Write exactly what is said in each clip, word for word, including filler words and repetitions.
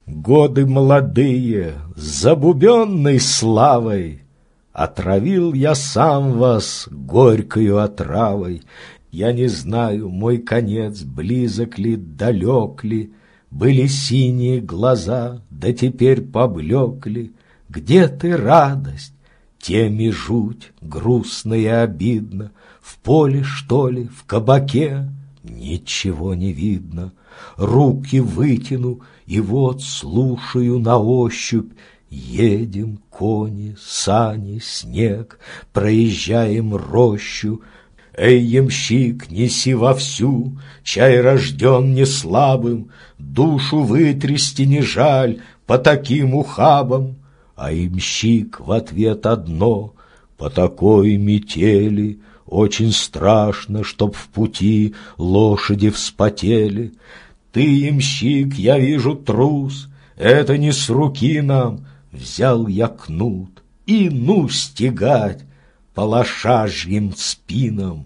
Годы молодые, забубенной славой, отравил я сам вас горькою отравой. Я не знаю, мой конец близок ли, далек ли. Были синие глаза, да теперь поблекли. Где ты, радость? Теми жуть, грустно и обидно. В поле, что ли, в кабаке? Ничего не видно. Руки вытяну, и вот слушаю на ощупь. Едем, кони, сани, снег, проезжаем рощу. Эй, ямщик, неси вовсю, чай рожден не слабым, душу вытрясти не жаль по таким ухабам. А ямщик в ответ одно: по такой метели очень страшно, чтоб в пути лошади вспотели. Ты, ямщик, я вижу, трус, это не с руки нам. Взял я кнут и ну стегать по лошажьим спинам.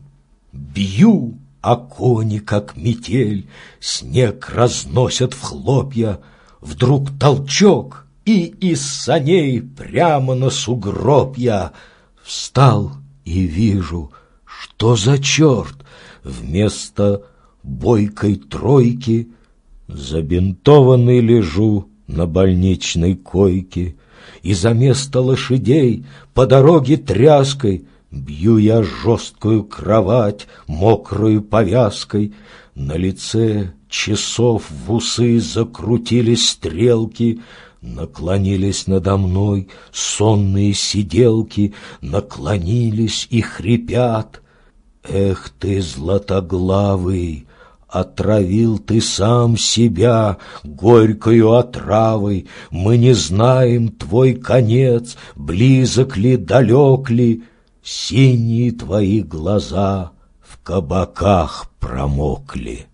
Бью, а кони, как метель, снег разносят в хлопья. Вдруг толчок, и из саней прямо на сугроб я встал и вижу, что за черт, вместо бойкой тройки забинтованный лежу на больничной койке, и за место лошадей по дороге тряской бью я жесткую кровать мокрою повязкой. На лице часов в усы закрутились стрелки, наклонились надо мной сонные сиделки, наклонились и хрипят: эх ты, златоглавый, отравил ты сам себя горькою отравой. Мы не знаем твой конец, близок ли, далек ли. Синие твои глаза в кабаках промокли.